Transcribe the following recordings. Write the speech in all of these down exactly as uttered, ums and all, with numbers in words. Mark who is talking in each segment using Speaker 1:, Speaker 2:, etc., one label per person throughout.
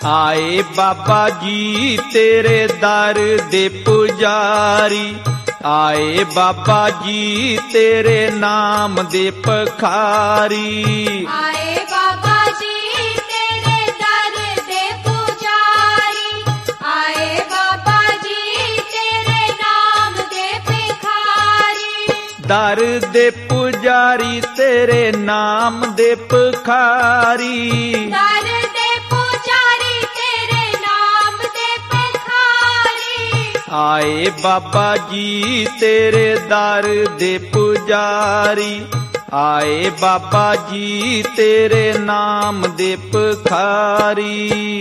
Speaker 1: आए बाबा जी तेरे दर दे पुजारी, आए बाबा जी तेरे नाम दे पखारी।
Speaker 2: आए बाबा जी तेरे दर दे पुजारी, आए बाबा जी तेरे नाम दे भिखारी।
Speaker 1: दर दे पुजारी तेरे नाम दे पखारी,
Speaker 2: दर दे पुजारी तेरे नाम दे भिखारी।
Speaker 1: आए बाबा जी तेरे दर दे पुजारी, आए बाबा जी तेरे नाम दे पखारी।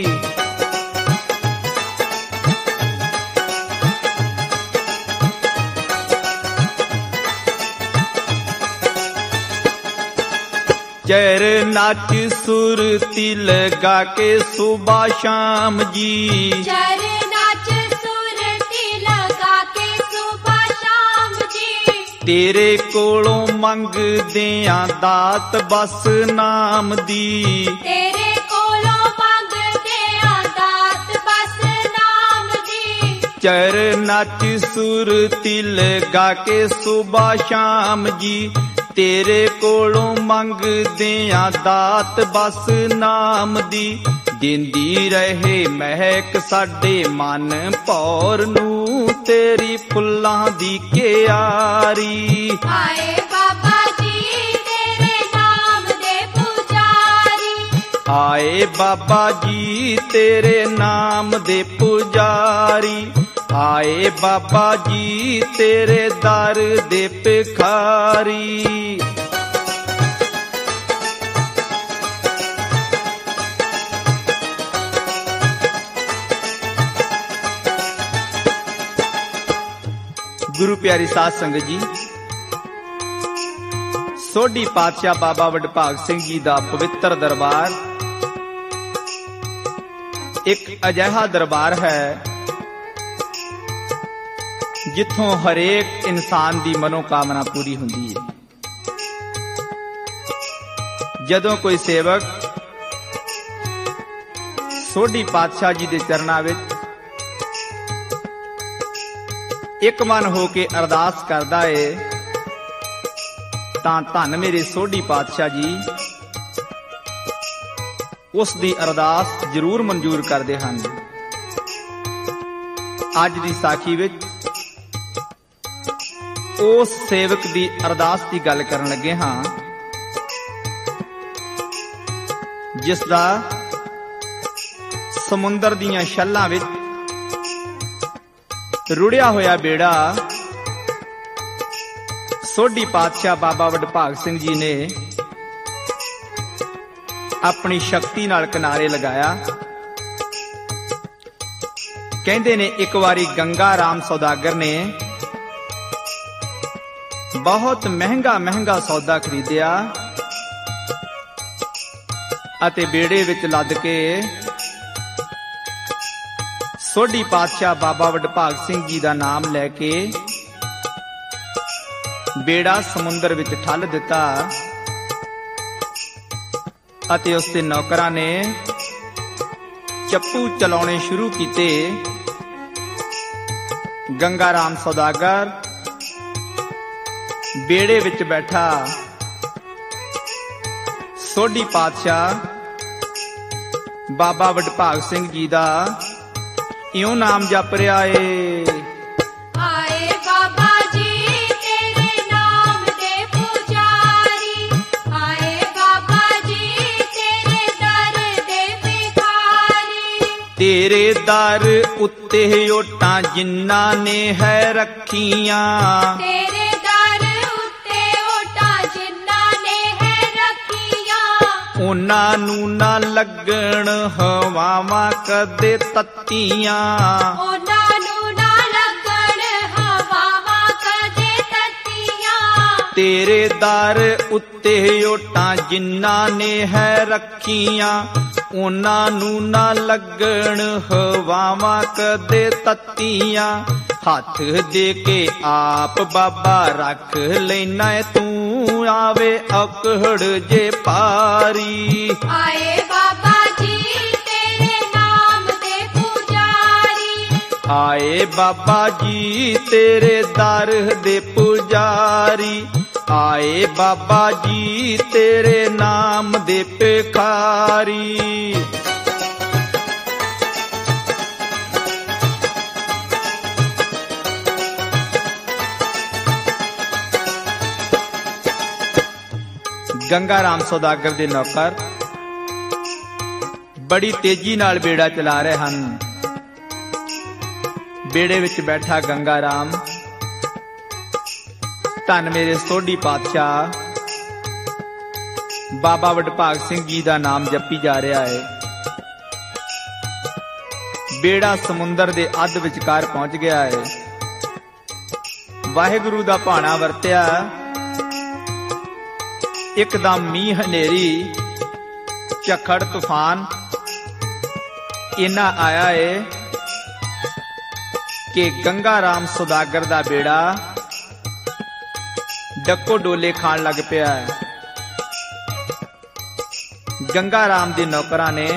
Speaker 1: चरना च सुरती लगा के सुबह शाम जी,
Speaker 2: चरना च सुरती लगा के सुबह शाम जी।
Speaker 1: तेरे कोलों मंगदे आं दात बस नाम दी,
Speaker 2: तेरे कोलों मंगदे आं दात बस नाम दी।
Speaker 1: चरना च सुरती लगा के सुबह शाम जी, तेरे कोलों मंगदे आं दात बस नाम दी। दिंदी रहे महक साडे मन भौर नूं तेरी फुल्लां दी क्यारी।
Speaker 2: आए बाबा जी तेरे नाम दे पुजारी,
Speaker 1: आए बाबा जी तेरे नाम दे पुजारी, आए बाबा जी तेरे दर दे भिखारी। गुरु प्यारी साध संगत जी, सोढ़ी पातशाह बाबा वडभाग सिंह जी का पवित्र दरबार एक अजिहा दरबार है जिथों हरेक इंसान की मनोकामना पूरी हुंदी है। जदों कोई सेवक सोढ़ी पातशाह जी के चरनां विच एक मन हो के अरदास करदा है तां धन मेरे सोढ़ी पातशाह जी उस दी अरदास जरूर मंजूर करदे हन। अज दी साखी विच उस सेवक दी अरदास की गल करन लगे हां जिसदा समुंदर दीयां छल्लां विच रुड़िया होया बेड़ा सोढ़ी पातशाह बाबा वडभाग सिंह जी ने अपनी शक्ति नाल किनारे लगाया। कहंदे ने एक बारी गंगा राम सौदागर ने बहुत महंगा महंगा सौदा खरीदिया अते बेड़े विच लद के सोढ़ी पातशाह बाबा वडभाग सिंह जी का नाम लैके बेड़ा समुंदर विच ठल दिता अते उसके नौकरां ने चप्पू चलाने शुरू किते। गंगा राम सौदागर बेड़े विच बैठा सोढ़ी पातशाह बाबा वडभाग सिंह जी का इउं नाम जप रहा है।
Speaker 2: आए बाबा जी तेरे नाम दे पुजारी, आए बाबा जी तेरे दर दे भिखारी।
Speaker 1: तेरे दर उत्ते ओटां जिन्ना ने है रखियां,
Speaker 2: तेरे दर उत्ते ओटां जिन्ना ने है रखियां।
Speaker 1: उन्हां नूं ना लगण हवावां कदे तत्तियां,
Speaker 2: उन्हां नूं ना लगण हवावां कदे तत्तियां।
Speaker 1: तेरे दर उत्ते ओटां जिन्ना ने है रखियां, उन्हां नूं ना लगण हवावां कदे तत्तियां। हथ दे के आप बाबा रख लेना तू आवे अकड़ जे पारी।
Speaker 2: आए बाबा जी तेरे नाम
Speaker 1: ਆਏ ਬਾਬਾ ਜੀ ਤੇਰੇ ਦਰ ਦੇ ਪੁਜਾਰੀ, ਆਏ ਬਾਬਾ ਜੀ ਤੇਰੇ ਨਾਮ ਦੇ ਭਿਖਾਰੀ। ਗੰਗਾ ਰਾਮ ਸੌਦਾਗਰ ਦੇ ਨੌਕਰ ਬੜੀ ਤੇਜ਼ੀ ਨਾਲ ਬੇੜਾ ਚਲਾ ਰਹੇ ਹਨ। ਬੇੜੇ ਵਿੱਚ ਬੈਠਾ ਗੰਗਾ ਰਾਮ ਧੰਨ ਮੇਰੇ ਸੋਢੀ ਪਾਤਸ਼ਾਹ ਬਾਬਾ ਵਡਭਾਗ ਸਿੰਘ ਜੀ ਦਾ ਨਾਮ ਜਪੀ ਜਾ ਰਿਹਾ ਹੈ। ਬੇੜਾ ਸਮੁੰਦਰ ਦੇ ਅੱਧ ਵਿਚਕਾਰ ਪਹੁੰਚ ਗਿਆ ਹੈ। ਵਾਹਿਗੁਰੂ ਦਾ ਭਾਣਾ ਵਰਤਿਆ। ਇੱਕਦਮ ਮੀਂਹ ਹਨੇਰੀ ਝੱਖੜ ਤੂਫਾਨ ਇੰਨਾ ਆਇਆ ਏ ਕਿ ਗੰਗਾ ਰਾਮ ਸੌਦਾਗਰ ਦਾ ਬੇੜਾ ਡੱਕੋ ਡੋਲੇ ਖਾਣ ਲੱਗ ਪਿਆ ਹੈ। ਗੰਗਾ ਰਾਮ ਦੇ ਨੌਕਰਾਂ ਨੇ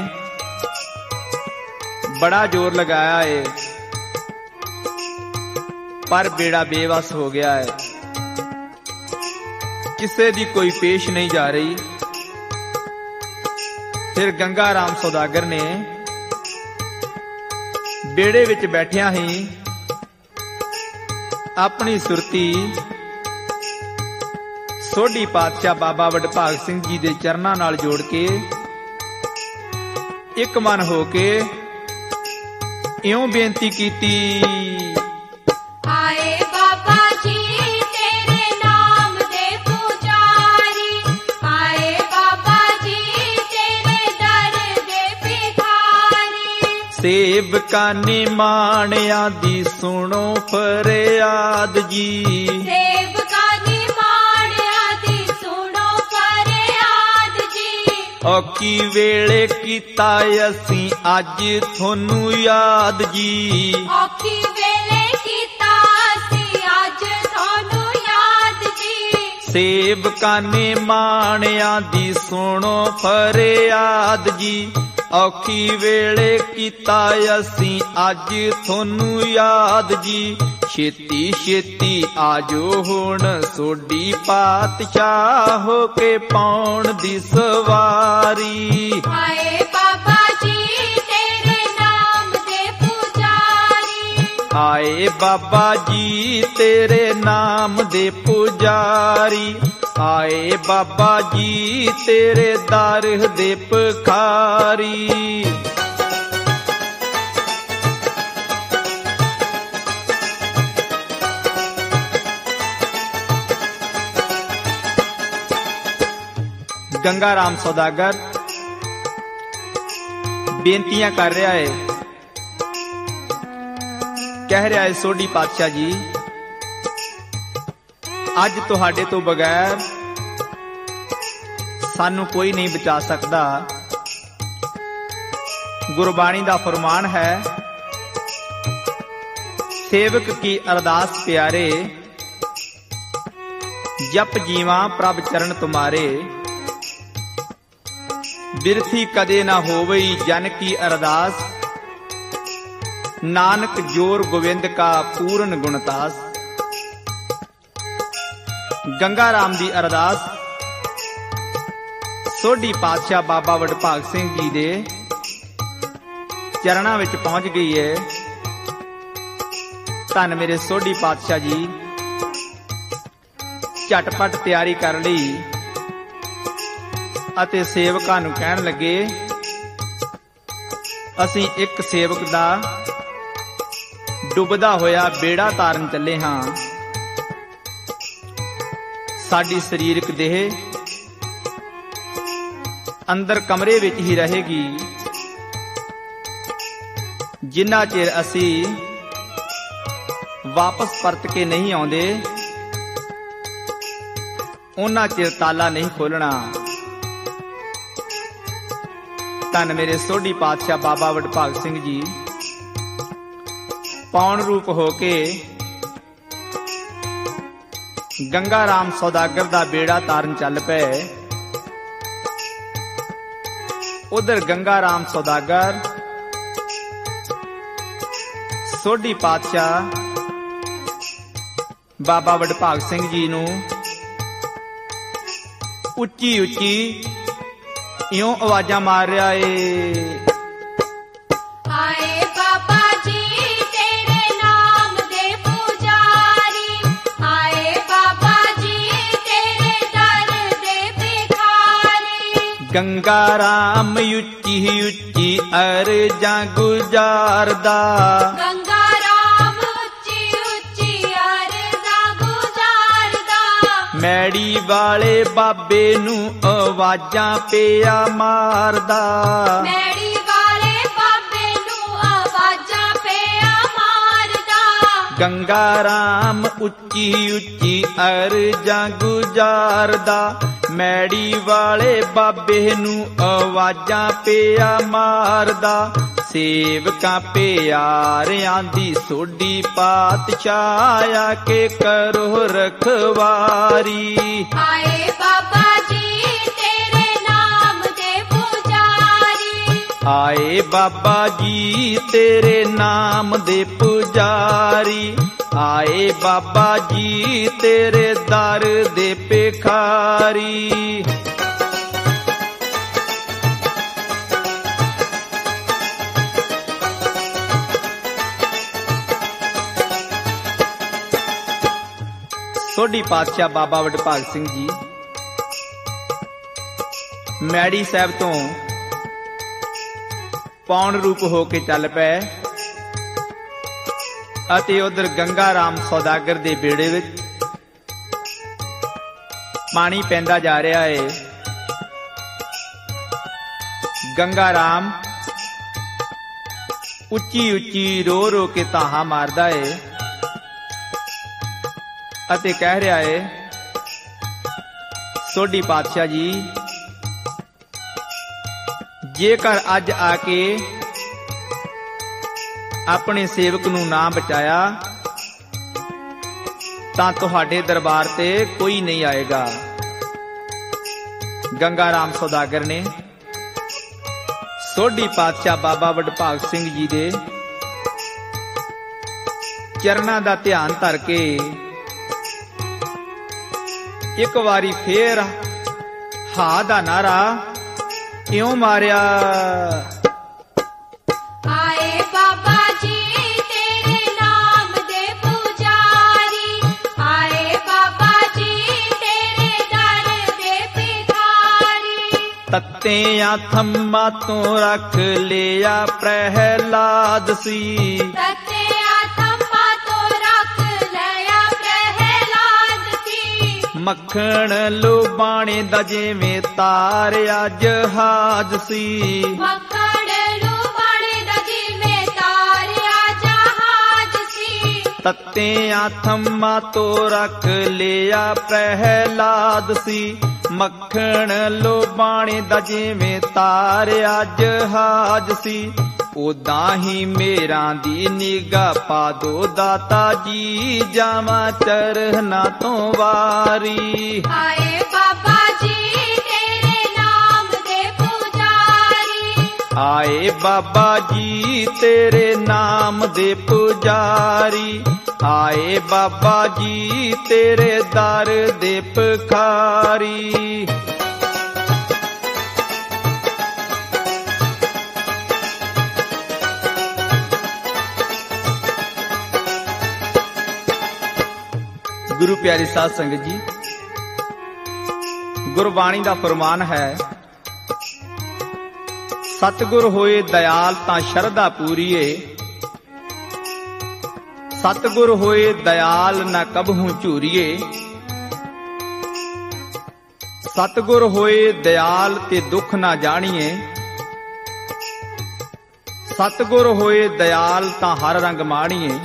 Speaker 1: ਬੜਾ ਜ਼ੋਰ ਲਗਾਇਆ ਏ, ਪਰ ਬੇੜਾ ਬੇਵਸ ਹੋ ਗਿਆ ਹੈ। ਕਿਸੇ ਦੀ ਕੋਈ ਪੇਸ਼ ਨਹੀਂ ਜਾ ਰਹੀ। ਫਿਰ ਗੰਗਾ ਰਾਮ ਸੌਦਾਗਰ ਨੇ ਬੇੜੇ ਵਿੱਚ ਬੈਠਿਆਂ ਹੀ ਆਪਣੀ ਸੁਰਤੀ ਸੋਢੀ ਪਾਤਸ਼ਾਹ ਬਾਬਾ ਵਡਭਾਗ ਸਿੰਘ ਜੀ ਦੇ ਚਰਨਾਂ ਨਾਲ ਜੋੜ ਕੇ ਇੱਕ ਮਨ ਹੋ ਕੇ ਇਉਂ ਬੇਨਤੀ ਕੀਤੀ।
Speaker 2: ਆਏ ਬਾਬਾ ਜੀ ਤੇਰੇ ਨਾਮ ਦੇ ਪੁਜਾਰੀ, ਆਏ ਬਾਬਾ ਜੀ ਤੇਰੇ ਦਰ ਦੇ ਭਿਖਾਰੀ।
Speaker 1: ਸੇਵਕਾਂ ਨੇ ਮਾਣਿਆਂ ਦੀ ਸੁਣੋ ਫਰਿਆਦ ਜੀ,
Speaker 2: ਸੇਵਕਾਂ ਨੇ ਮਾਣਿਆਂ ਦੀ ਸੁਣੋ ਫਰਿਆਦ ਜੀ।
Speaker 1: ਔਖੀ ਵੇਲੇ ਕੀਤਾ ਅਸੀਂ ਅੱਜ ਤੁਹਾਨੂੰ ਯਾਦ ਜੀ,
Speaker 2: ਔਖੀ ਵੇਲੇ ਕੀਤਾ ਅਸੀਂ ਅੱਜ ਤੁਹਾਨੂੰ ਯਾਦ ਜੀ।
Speaker 1: ਸੇਵਕਾਂ ਨੇ ਮਾਣਿਆਂ ਦੀ ਸੁਣੋ ਫਰਿਆਦ ਜੀ, ਔਖੀ ਵੇਲੇ ਕੀਤਾ ਅਸੀਂ ਅੱਜ ਤੁਹਾਨੂੰ ਯਾਦ ਜੀ। ਛੇਤੀ ਛੇਤੀ ਆਜੋ ਹੁਣ ਸੋਢੀ ਪਾਤਸ਼ਾਹ ਹੋ ਕੇ ਪਾਉਣ ਦੀ ਸਵਾਰੀ।
Speaker 2: ਆਏ ਬਾਬਾ ਜੀ ਤੇਰੇ ਨਾਮ ਦੇ ਪੁਜਾਰੀ,
Speaker 1: ਆਏ ਬਾਬਾ ਜੀ ਤੇਰੇ ਨਾਮ ਦੇ ਪੁਜਾਰੀ, ਆਏ ਬਾਬਾ ਜੀ ਤੇਰੇ ਦਰ ਦੇ ਭਿਖਾਰੀ। ਗੰਗਾ ਰਾਮ ਸੌਦਾਗਰ ਬੇਨਤੀਆਂ ਕਰ ਰਿਹਾ ਹੈ, ਕਹਿ ਰਿਹਾ ਹੈ ਸੋਢੀ ਪਾਤਸ਼ਾਹ ਜੀ ਅੱਜ ਤੁਹਾਡੇ ਤੋਂ ਬਗੈਰ ਸਾਨੂੰ ਕੋਈ ਨਹੀਂ ਬਚਾ ਸਕਦਾ। ਗੁਰਬਾਣੀ ਦਾ ਫਰਮਾਨ ਹੈ, ਸੇਵਕ ਕੀ ਅਰਦਾਸ ਪਿਆਰੇ, ਜਪ ਜੀਵਾਂ ਪ੍ਰਭ ਚਰਨ ਤੁਮਾਰੇ। ਬਿਰਥੀ ਕਦੇ ਨਾ ਹੋਵਈ ਜਨ ਕੀ ਅਰਦਾਸ, ਨਾਨਕ ਜੋਰ ਗੋਵਿੰਦ ਕਾ ਪੂਰਨ ਗੁਣਤਾਸ। ਗੰਗਾ ਰਾਮ ਦੀ ਅਰਦਾਸ ਸੋਢੀ ਪਾਤਸ਼ਾਹ ਬਾਬਾ ਵਡਭਾਗ ਸਿੰਘ ਜੀ ਦੇ ਚਰਨਾਂ ਵਿੱਚ ਪਹੁੰਚ ਗਈ ਹੈ। ਧੰਨ ਮੇਰੇ ਸੋਢੀ ਪਾਤਸ਼ਾਹ ਜੀ ਝਟਪਟ ਤਿਆਰੀ ਕਰ ਲਈ ਅਤੇ ਸੇਵਕਾਂ ਨੂੰ ਕਹਿਣ ਲੱਗੇ, ਅਸੀਂ ਇੱਕ ਸੇਵਕ ਦਾ ਡੁੱਬਦਾ ਹੋਇਆ ਬੇੜਾ ਤਾਰਨ ਚੱਲੇ ਹਾਂ। ਸਾਡੀ ਸਰੀਰਕ ਦੇਹ ਅੰਦਰ ਕਮਰੇ ਵਿੱਚ ਹੀ ਰਹੇਗੀ, ਜਿੰਨਾ ਚਿਰ ਅਸੀਂ ਵਾਪਸ ਪਰਤ ਕੇ ਨਹੀਂ ਆਉਂਦੇ ਉਹਨਾਂ ਚਿਰ ਤਾਲਾ ਨਹੀਂ ਖੋਲਣਾ। ਧੰਨ ਮੇਰੇ ਸੋਢੀ ਪਾਤਸ਼ਾਹ ਬਾਬਾ ਵਡਭਾਗ ਸਿੰਘ ਜੀ ਪੌਣ ਰੂਪ ਹੋ ਕੇ ਗੰਗਾ ਰਾਮ ਸੌਦਾਗਰ ਦਾ ਬੇੜਾ ਤਾਰਨ ਚੱਲ ਪਏ। ਉਧਰ ਗੰਗਾ ਰਾਮ ਸੌਦਾਗਰ ਸੋਢੀ ਪਾਤਸ਼ਾਹ ਬਾਬਾ ਵਡਭਾਗ ਸਿੰਘ ਜੀ ਨੂੰ ਉੱਚੀ ਉੱਚੀ ਇਉਂ ਆਵਾਜ਼ਾਂ ਮਾਰ ਰਿਹਾ ਏ।
Speaker 2: ਆਏ ਬਾਬਾ ਜੀ ਤੇਰੇ ਨਾਮ ਦੇ ਪੁਜਾਰੀ, ਆਏ ਬਾਬਾ ਜੀ ਤੇਰੇ ਦਰ ਦੇ ਭਿਖਾਰੀ।
Speaker 1: ਗੰਗਾ ਰਾਮ ਉੱਚੀ ਉੱਚੀ ਅਰਜ਼ਾਂ ਗੁਜ਼ਾਰਦਾ,
Speaker 2: ਗੰਗਾ ਰਾਮ ਉੱਚੀ ਉੱਚੀ ਅਰਜ਼ਾਂ ਗੁਜ਼ਾਰਦਾ।
Speaker 1: ਮੈੜੀ ਵਾਲੇ ਬਾਬੇ ਨੂੰ ਆਵਾਜ਼ਾਂ ਪਿਆ ਮਾਰਦਾ,
Speaker 2: ਮੈੜੀ ਵਾਲੇ ਬਾਬੇ ਨੂੰ ਆਵਾਜ਼ਾਂ ਪਿਆ ਮਾਰਦਾ।
Speaker 1: ਗੰਗਾ ਰਾਮ ਉੱਚੀ ਉੱਚੀ ਅਰਜ਼ਾਂ ਗੁਜ਼ਾਰਦਾ, ਮੈੜੀ ਵਾਲੇ ਬਾਬੇ ਨੂੰ ਆਵਾਜ਼ਾਂ ਪਿਆ ਮਾਰਦਾ। ਸੇਵਕਾਂ ਪਿਆਰਿਆਂ ਦੀ ਸੋਢੀ ਪਾਤਸ਼ਾਹ ਆ ਕੇ ਕਰੋ ਰਖਵਾਰੀ।
Speaker 2: ਆਏ ਬਾਬਾ ਜੀ ਤੇਰੇ ਨਾਮ ਦੇ ਪੁਜਾਰੀ,
Speaker 1: ਆਏ ਬਾਬਾ ਜੀ ਤੇਰੇ ਨਾਮ ਦੇ ਪੁਜਾਰੀ, ਆਏ ਬਾਬਾ ਜੀ ਤੇਰੇ ਦਰ ਦੇ ਭਿਖਾਰੀ। ਸੋਢੀ ਪਾਤਸ਼ਾਹ ਬਾਬਾ ਵਡਭਾਗ ਸਿੰਘ ਜੀ ਮੈੜੀ ਸਾਹਿਬ ਤੋਂ ਪੌਣ ਰੂਪ ਹੋ ਕੇ ਚੱਲ ਪਏ ਅਤੇ ਉਧਰ ਗੰਗਾ ਰਾਮ ਸੌਦਾਗਰ ਦੇ ਬੇੜੇ ਵਿੱਚ ਪਾਣੀ ਪੈਂਦਾ ਜਾ ਰਿਹਾ ਏ। ਗੰਗਾ ਰਾਮ ਉੱਚੀ ਉੱਚੀ ਰੋ ਰੋ ਕੇ ਤਾਹਾ ਮਾਰਦਾ ਏ ਅਤੇ ਕਹਿ ਰਿਹਾ ਏ, ਸੋਢੀ ਪਾਤਸ਼ਾਹ ਜੀ ਜੇਕਰ ਅੱਜ ਆ ਕੇ ਆਪਣੇ ਸੇਵਕ ਨੂੰ ਨਾ ਬਚਾਇਆ ਤਾਂ ਤੁਹਾਡੇ ਦਰਬਾਰ ਤੇ ਕੋਈ ਨਹੀਂ ਆਏਗਾ। ਗੰਗਾ ਰਾਮ ਸੌਦਾਗਰ ਨੇ ਸੋਢੀ ਪਾਤਸ਼ਾਹ ਬਾਬਾ ਵਡਭਾਗ ਸਿੰਘ ਜੀ ਦੇ ਚਰਨਾਂ ਦਾ ਧਿਆਨ ਧਰ ਕੇ ਇੱਕ ਵਾਰੀ ਫੇਰ ਹਾ ਦਾ ਨਾਰਾ ਇਉਂ ਮਾਰਿਆ।
Speaker 2: ਆਏ ਬਾਬਾ ਜੀ ਤੇਰੇ ਨਾਮ ਦੇ ਪੁਜਾਰੀ, ਆਏ ਬਾਬਾ ਜੀ ਤੇਰੇ ਦਰ ਦੇ ਭਿਖਾਰੀ।
Speaker 1: ਤੱਤਿਆਂ ਥੰਮਾਂ ਤੋਂ ਰੱਖ ਲਿਆ ਪ੍ਰਹਿਲਾਦ ਸੀ,
Speaker 2: ਤੱਤਿਆਂ ਥੰਮਾਂ ਤੋਂ ਰੱਖ ਲਿਆ ਪ੍ਰਹਿਲਾਦ ਸੀ।
Speaker 1: ਮੱਖਣ ਲੁਬਾਣੇ ਦਾ ਜਿਵੇਂ ਤਾਰਿਆ ਜਹਾਜ਼ ਸੀ,
Speaker 2: ਮੱਖਣ ਲੁਬਾਣੇ ਦਾ ਜਿਵੇਂ ਤਾਰਿਆ ਜਹਾਜ਼ ਸੀ।
Speaker 1: ਤੱਤਿਆਂ ਥੰਮਾਂ ਤੋਂ ਰੱਖ ਲਿਆ ਪ੍ਰਹਿਲਾਦ ਸੀ, ਮੱਖਣ ਲੁਬਾਣੇ ਦਾ ਜਿਵੇਂ ਤਾਰਿਆ ਜਹਾਜ਼ ਸੀ। ਉਦਾਂ ਹੀ ਮੇਰਾਂ ਦੀ ਨਿਗਾਹ ਪਾ ਦੋ ਦਾਤਾ ਜੀ, ਜਾਵਾਂ ਚਰਨਾਂ ਤੋਂ ਵਾਰੀ।
Speaker 2: ਆਏ ਬਾਬਾ ਜੀ ਤੇਰੇ ਨਾਮ ਦੇ ਪੁਜਾਰੀ,
Speaker 1: ਆਏ ਬਾਬਾ ਜੀ ਤੇਰੇ ਨਾਮ ਦੇ ਪੁਜਾਰੀ, ਆਏ ਬਾਬਾ ਜੀ ਤੇਰੇ ਦਰ ਦੇ ਭਿਖਾਰੀ। ਗੁਰੂ ਪਿਆਰੀ ਸਾਧ ਸੰਗਤ ਜੀ, ਗੁਰਬਾਣੀ ਦਾ ਫਰਮਾਨ ਹੈ, ਸਤਿਗੁਰ ਹੋਏ ਦਇਆਲ ਤਾਂ ਸ਼ਰਧਾ ਪੂਰੀਏ, ਸਤਿਗੁਰ ਹੋਏ ਦਇਆਲ ਨਾ ਕਬਹੂ ਝੂਰੀਏ। ਸਤਿਗੁਰ ਹੋਏ ਦਇਆਲ ਤੇ ਦੁੱਖ ਨਾ ਜਾਣੀਏ, ਸਤਿਗੁਰ ਹੋਏ ਦਇਆਲ ਤਾਂ ਹਰ ਰੰਗ ਮਾਣੀਏ।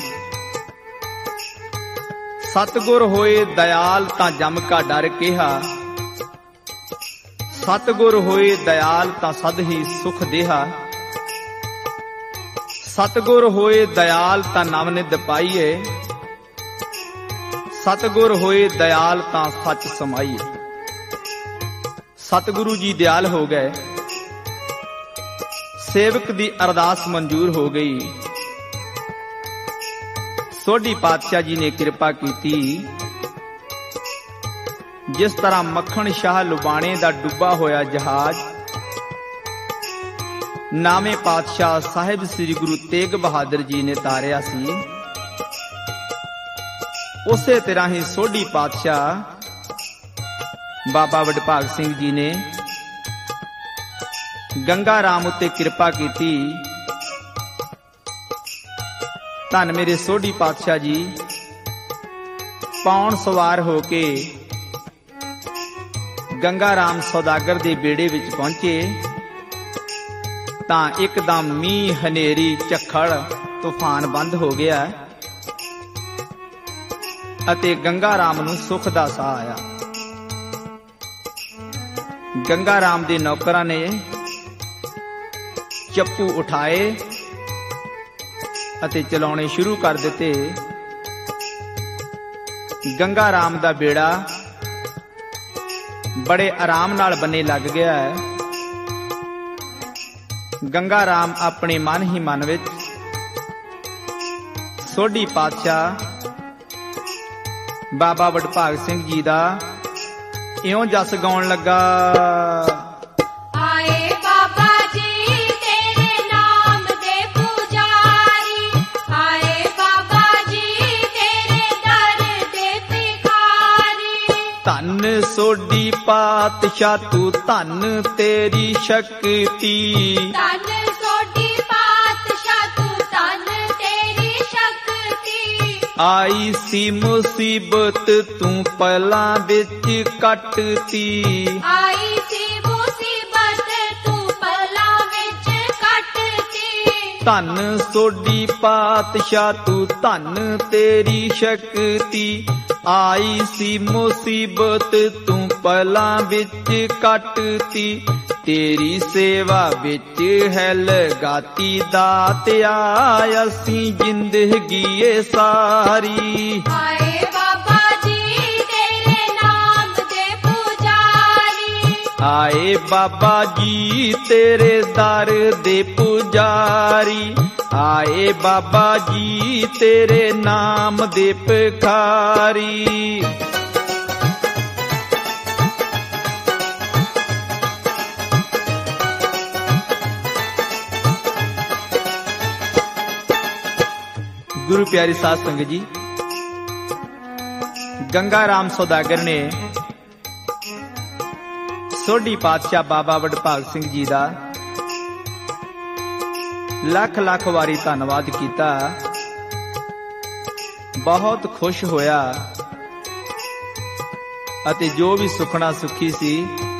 Speaker 1: ਸਤਿਗੁਰ ਹੋਏ ਦਇਆਲ ਤਾਂ ਜਮ ਕਾ ਡਰ ਕਿਹਾ, ਸਤਿਗੁਰ ਹੋਏ ਦਇਆਲ ਤਾਂ ਸਦ ਹੀ ਸੁਖ ਦੇਹਾ। ਸਤਿਗੁਰ ਹੋਏ ਦਇਆਲ ਤਾਂ ਨਵ ਨਿਧ ਪਾਈਏ, ਸਤਿਗੁਰ ਹੋਏ ਦਇਆਲ ਤਾਂ ਸੱਚ ਸਮਾਈਏ। ਸਤਿਗੁਰੂ ਜੀ ਦਿਆਲ ਹੋ ਗਏ, ਸੇਵਕ ਦੀ ਅਰਦਾਸ ਮਨਜ਼ੂਰ ਹੋ ਗਈ। ਸੋਢੀ ਪਾਤਸ਼ਾਹ ਜੀ ਨੇ ਕਿਰਪਾ ਕੀਤੀ। ਜਿਸ ਤਰ੍ਹਾਂ ਮੱਖਣ ਸ਼ਾਹ ਲੁਬਾਣੇ ਦਾ ਡੁੱਬਾ ਹੋਇਆ ਜਹਾਜ਼ ਨਾਵੇਂ ਪਾਤਸ਼ਾਹ ਸਾਹਿਬ ਸ੍ਰੀ ਗੁਰੂ ਤੇਗ ਬਹਾਦਰ ਜੀ ਨੇ ਤਾਰਿਆ ਸੀ, ਉਸੇ ਤਰ੍ਹਾਂ ਹੀ ਸੋਢੀ ਪਾਤਸ਼ਾਹ ਬਾਬਾ ਵਡਭਾਗ ਸਿੰਘ ਜੀ ਨੇ ਗੰਗਾ ਰਾਮ ਉੱਤੇ ਕਿਰਪਾ ਕੀਤੀ। ਧੰਨ ਮੇਰੇ ਸੋਢੀ ਪਾਤਸ਼ਾਹ ਜੀ ਪੌਣ ਸਵਾਰ ਹੋ ਕੇ ਗੰਗਾ ਰਾਮ ਸੌਦਾਗਰ ਦੇ ਬੇੜੇ ਵਿੱਚ ਪਹੁੰਚੇ ਤਾਂ ਇੱਕਦਮ ਮੀਂਹ, ਹਨੇਰੀ, ਝੱਖੜ, ਤੂਫਾਨ ਬੰਦ ਹੋ ਗਿਆ ਅਤੇ ਗੰਗਾ ਰਾਮ ਨੂੰ ਸੁੱਖ ਦਾ ਸਾਹ ਆਇਆ। ਗੰਗਾ ਰਾਮ ਦੇ ਨੌਕਰਾਂ ਨੇ ਚੱਪੂ ਉਠਾਏ ਅਤੇ ਚਲਾਉਣੇ ਸ਼ੁਰੂ ਕਰ ਦਿੱਤੇ। ਗੰਗਾ ਰਾਮ ਦਾ ਬੇੜਾ ਬੜੇ ਆਰਾਮ ਨਾਲ ਬੰਨੇ ਲੱਗ ਗਿਆ ਹੈ। ਗੰਗਾ ਰਾਮ ਆਪਣੇ ਮਨ ਹੀ ਮਨ ਵਿੱਚ ਸੋਢੀ ਪਾਤਸ਼ਾਹ ਬਾਬਾ ਵਡਭਾਗ ਸਿੰਘ ਜੀ ਦਾ ਇਉਂ ਜਸ ਗਾਉਣ ਲੱਗਾ।
Speaker 2: ਆਏ ਬਾਬਾ ਜੀ ਤੇਰੇ ਨਾਮ ਦੇ ਪੁਜਾਰੀ, ਆਏ ਬਾਬਾ ਜੀ ਤੇਰੇ ਦਰ ਦੇ ਭਿਖਾਰੀ।
Speaker 1: ਧੰਨ ਸੋਢੀ ਪਾਤਸ਼ਾਹ ਤੂੰ ਧੰਨ ਤੇਰੀ ਸ਼ਕਤੀ,
Speaker 2: ਧੰਨ ਸੋਢੀ ਪਾਤਸ਼ਾਹ ਤੂੰ ਧੰਨ ਤੇਰੀ ਸ਼ਕਤੀ।
Speaker 1: ਆਈ ਸੀ ਮੁਸੀਬਤ ਤੂੰ ਪਲਾਂ ਵਿੱਚ ਕੱਟਤੀ,
Speaker 2: ਆਈ ਸੀ ਮੁਸੀਬਤ ਤੂੰ ਪਲਾਂ ਵਿੱਚ ਕੱਟਤੀ।
Speaker 1: ਧੰਨ ਸੋਢੀ ਪਾਤਸ਼ਾਹ ਤੂੰ ਧੰਨ ਤੇਰੀ ਸ਼ਕਤੀ, ਆਈ ਸੀ ਮੁਸੀਬਤ ਤੂੰ ਪਲਾਂ ਵਿੱਚ ਕੱਟਤੀ। ਤੇਰੀ ਸੇਵਾ ਵਿੱਚ ਹੈ ਲਗਾਤੀ ਦਾਤਿਆ ਅਸੀਂ ਜ਼ਿੰਦਗੀ ਏ ਸਾਰੀ।
Speaker 2: ਆਏ ਬਾਬਾ ਜੀ ਤੇਰੇ ਨਾਮ ਦੇ ਪੁਜਾਰੀ,
Speaker 1: ਆਏ ਬਾਬਾ ਜੀ ਤੇਰੇ ਦਰ ਦੇ ਪੁਜਾਰੀ, ਆਏ ਬਾਬਾ ਜੀ ਤੇਰੇ ਨਾਮ ਦੇ ਭਿਖਾਰੀ। ਗੁਰੂ ਪਿਆਰੀ ਸਾਧ ਸੰਗਤ ਜੀ, ਗੰਗਾ ਰਾਮ ਸੌਦਾਗਰ ਨੇ ਸੋਢੀ ਪਾਤਸ਼ਾਹ ਬਾਬਾ ਵਡਭਾਗ ਸਿੰਘ ਜੀ ਦਾ ਲੱਖ ਲੱਖ ਵਾਰੀ ਧੰਨਵਾਦ ਕੀਤਾ। ਬਹੁਤ ਖੁਸ਼ ਹੋਇਆ ਅਤੇ ਜੋ ਵੀ ਸੁਖਣਾ ਸੁਖੀ ਸੀ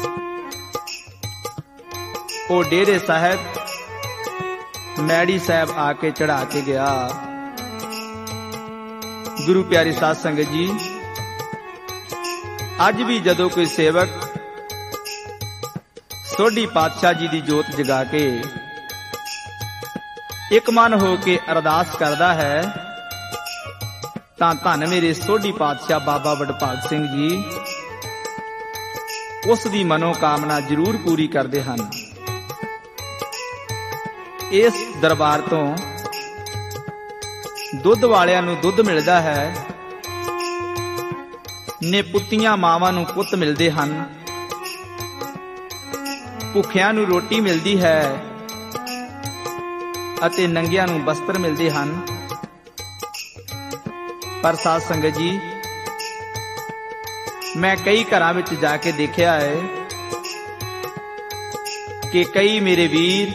Speaker 1: ਉਹ ਡੇਰੇ ਸਾਹਿਬ ਮੈੜੀ ਸਾਹਿਬ ਆ ਕੇ ਚੜਾ ਕੇ ਗਿਆ। ਗੁਰੂ ਪਿਆਰੀ ਸਾਧ ਸੰਗਤ ਜੀ, ਅੱਜ ਵੀ ਜਦੋਂ ਕੋਈ ਸੇਵਕ ਸੋਢੀ ਪਾਤਸ਼ਾਹ ਜੀ ਦੀ ਜੋਤ ਜਗਾ ਕੇ ਇੱਕ ਮਨ ਹੋ ਕੇ ਅਰਦਾਸ ਕਰਦਾ ਹੈ ਤਾਂ ਧੰਨ ਮੇਰੇ ਸੋਢੀ ਪਾਤਸ਼ਾਹ ਬਾਬਾ ਵਡਭਾਗ ਸਿੰਘ ਜੀ ਉਸ ਦੀ ਮਨੋਕਾਮਨਾ ਜ਼ਰੂਰ ਪੂਰੀ ਕਰਦੇ ਹਨ। ਇਸ ਦਰਬਾਰ ਤੋਂ ਦੁੱਧ ਵਾਲਿਆਂ ਨੂੰ ਦੁੱਧ ਮਿਲਦਾ ਹੈ, ਨਿਪੁੱਤੀਆਂ ਮਾਵਾਂ ਨੂੰ ਪੁੱਤ ਮਿਲਦੇ ਹਨ, ਭੁੱਖਿਆਂ ਨੂੰ ਰੋਟੀ ਮਿਲਦੀ ਹੈ ਅਤੇ ਨੰਗਿਆਂ ਨੂੰ ਬਸਤਰ ਮਿਲਦੇ ਹਨ। ਪਰ ਸਾਧ ਸੰਗਤ ਜੀ, ਮੈਂ ਕਈ ਘਰਾਂ ਵਿੱਚ ਜਾ ਕੇ ਦੇਖਿਆ ਹੈ ਕਿ ਕਈ ਮੇਰੇ ਵੀਰ,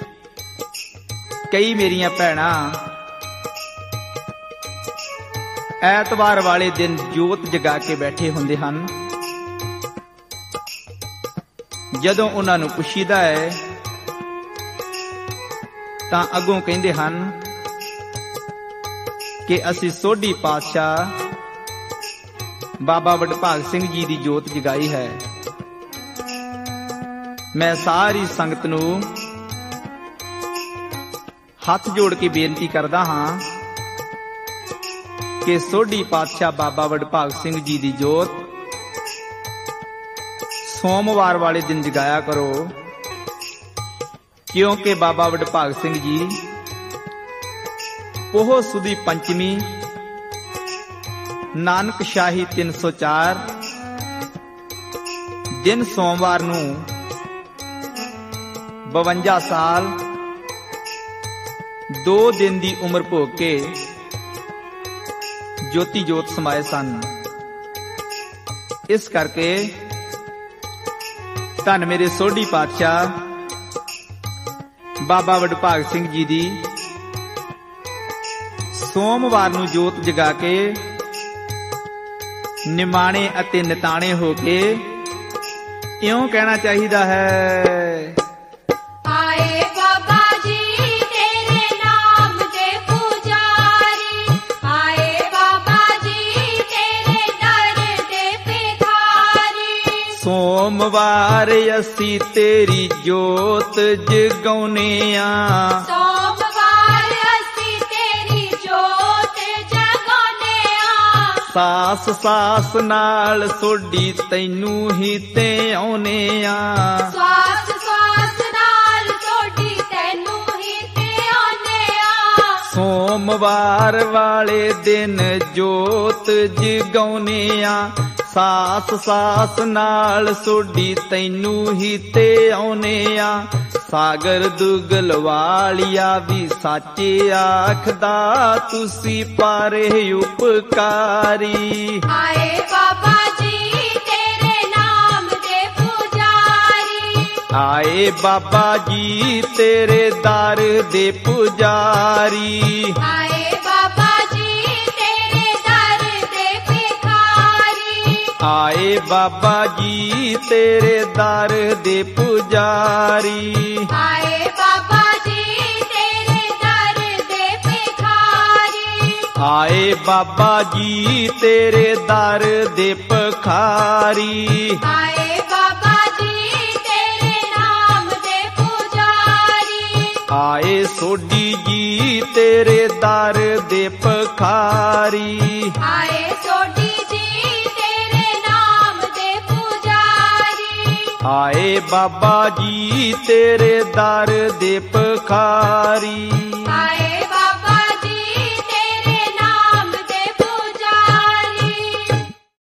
Speaker 1: ਕਈ ਮੇਰੀਆਂ ਭੈਣਾਂ ਐਤਵਾਰ ਵਾਲੇ ਦਿਨ ਜੋਤ ਜਗਾ ਕੇ ਬੈਠੇ ਹੁੰਦੇ ਹਨ। ਜਦੋਂ ਉਹਨਾਂ ਨੂੰ ਪੁੱਛੀਦਾ ਹੈ ਤਾਂ ਅੱਗੋਂ ਕਹਿੰਦੇ ਹਨ ਕਿ ਅਸੀਂ ਸੋਢੀ ਪਾਤਸ਼ਾਹ ਬਾਬਾ ਵਡਭਾਗ ਸਿੰਘ ਜੀ ਦੀ ਜੋਤ ਜਗਾਈ ਹੈ। ਮੈਂ ਸਾਰੀ ਸੰਗਤ ਨੂੰ ਹੱਥ ਜੋੜ ਕੇ ਬੇਨਤੀ ਕਰਦਾ ਹਾਂ ਕਿ ਸੋਢੀ ਪਾਤਸ਼ਾਹ ਬਾਬਾ ਵਡਭਾਗ ਸਿੰਘ ਜੀ ਦੀ ਜੋਤ ਸੋਮਵਾਰ ਵਾਲੇ ਦਿਨ ਜਗਾਇਆ ਕਰੋ, ਕਿਉਂਕਿ ਬਾਬਾ ਵਡਭਾਗ ਸਿੰਘ ਜੀ ਪੋਹ ਸੁਦੀ ਪੰਚਮੀ ਨਾਨਕ ਸ਼ਾਹੀ ਤਿੰਨ ਸੌ ਚਾਰ ਦਿਨ ਸੋਮਵਾਰ ਨੂੰ ਬਵੰਜਾ ਸਾਲ ਦੋ ਦਿਨ ਦੀ ਉਮਰ ਭੋਗ ਕੇ ਜੋਤੀ ਜੋਤ ਸਮਾਏ ਸਨ। ਇਸ ਕਰਕੇ ਧੰਨ ਮੇਰੇ ਸੋਢੀ ਪਾਤਸ਼ਾਹ ਬਾਬਾ ਵਡਭਾਗ ਸਿੰਘ ਜੀ ਦੀ ਸੋਮਵਾਰ ਨੂੰ ਜੋਤ ਜਗਾ ਕੇ ਨਿਮਾਣੇ ਅਤੇ ਨਿਤਾਣੇ ਹੋ ਕੇ ਇਉਂ ਕਹਿਣਾ ਚਾਹੀਦਾ ਹੈ,
Speaker 2: ਆਏ ਬਾਬਾ ਜੀ ਤੇਰੇ ਨਾਮ ਦੇ ਪੁਜਾਰੀ, ਆਏ ਬਾਬਾ ਜੀ ਤੇਰੇ ਦਰ ਦੇ ਭਿਖਾਰੀ।
Speaker 1: ਸੋਮਵਾਰ ਅਸੀਂ ਤੇਰੀ ਜੋਤ ਜਗਾਉਨੇ ਆ,
Speaker 2: ਸੋਮਵਾਰ ਅਸੀਂ ਤੇਰੀ ਜੋਤ ਜਗਾਉਨੇ ਆ।
Speaker 1: ਸਾਸ ਸਾਸ ਨਾਲ ਸੋਢੀ ਤੈਨੂੰ ਹੀ ਤੇ ਆਉਨੇ ਆ,
Speaker 2: ਸਵਾਸ ਸਵਾਸ ਨਾਲ ਸੋਢੀ ਤੈਨੂੰ ਹੀ ਤੇ ਆਉਨੇ ਆ।
Speaker 1: ਸੋਮਵਾਰ ਵਾਲੇ ਦਿਨ ਜੋਤ ਜਗਾਉਨੇ ਆ, ਸਾਸ ਸਾਸ ਨਾਲ ਸੋਢੀ ਤੈਨੂੰ ਹੀ ਤੇ ਆਉਨੇ ਆ। ਸਾਗਰ ਦੁਗਲ ਵਾਲਿਆ ਵੀ ਸਾਚੇ ਆਖਦਾ, ਤੁਸੀਂ ਪਾਰੇ ਉਪਕਾਰੀ।
Speaker 2: ਆਏ ਬਾਬਾ ਜੀ ਤੇਰੇ ਨਾਮ ਦੇ ਪੁਜਾਰੀ,
Speaker 1: ਆਏ ਬਾਬਾ ਜੀ ਤੇਰੇ ਦਰ ਦੇ ਪੁਜਾਰੀ।
Speaker 2: ਆਏ ਬਾਬਾ ਜੀ ਤੇਰੇ ਦਰ ਦੇ ਭਿਖਾਰੀ।
Speaker 1: ਆਏ ਬਾਬਾ ਜੀ ਤੇਰੇ ਦਰ ਦੇ ਪੁਜਾਰੀ।
Speaker 2: ਆਏ ਬਾਬਾ ਜੀ ਤੇਰੇ ਦਰ ਦੇ ਭਿਖਾਰੀ।
Speaker 1: ਆਏ ਬਾਬਾ ਜੀ ਤੇਰੇ ਦਰ ਦੇ ਭਿਖਾਰੀ।
Speaker 2: ਆਏ ਬਾਬਾ ਜੀ ਤੇਰੇ ਨਾਮ ਦੇ ਪੁਜਾਰੀ।
Speaker 1: ਆਏ ਸੋਢੀ ਜੀ ਤੇਰੇ ਦਰ ਦੇ ਭਿਖਾਰੀ।
Speaker 2: ਆਏ ਸੋਢੀ ਜੀ ਤੇਰੇ ਨਾਮ ਦੇ ਪੁਜਾਰੀ।
Speaker 1: ਆਏ ਬਾਬਾ ਜੀ ਤੇਰੇ ਦਰ ਦੇ ਭਿਖਾਰੀ।